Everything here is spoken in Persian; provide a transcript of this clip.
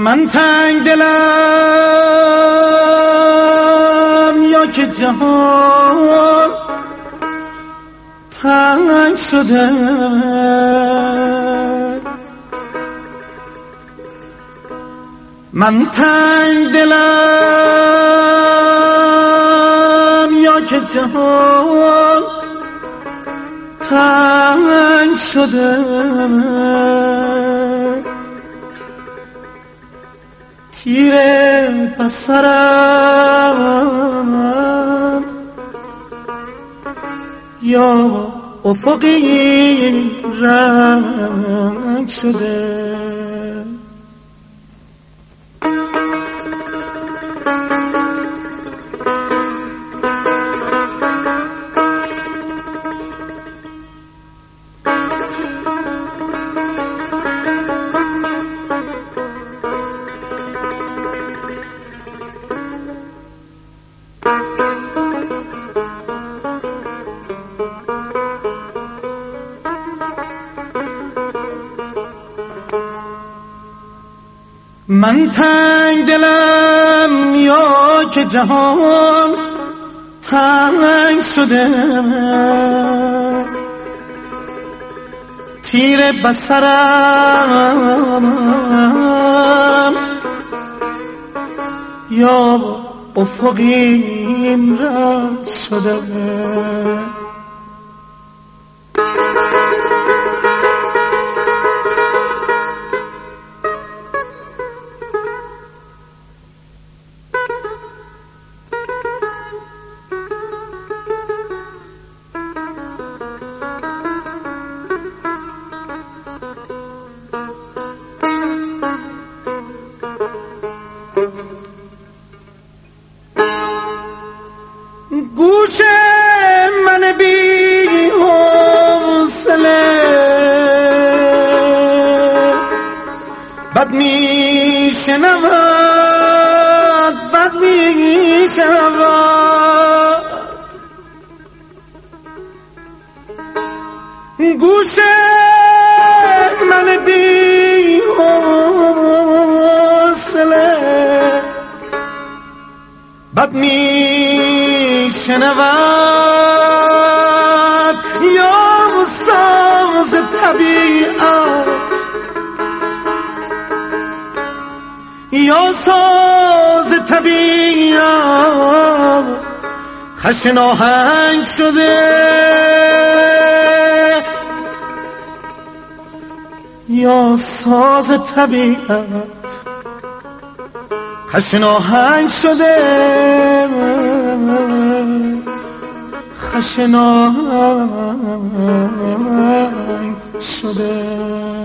من تنگ دلم یا که جهان تنگ شده، من تنگ دلم یا که جهان تنگ شده، تیر بصرم یا افقی رنگ شده. من تنگ دلم یا که جهان تنگ شده، تیر بصرم یا افقیم رنگ شده. گوش من بی حوصله بد می شنود، بد می شنود. گوش من بی حوصله بد می شنود، یا ساز طبیعت، یا ساز طبیعت خشن آهنگ شده، یا ساز طبیعت خشن آهنگ شده، خشن آهنگ شده.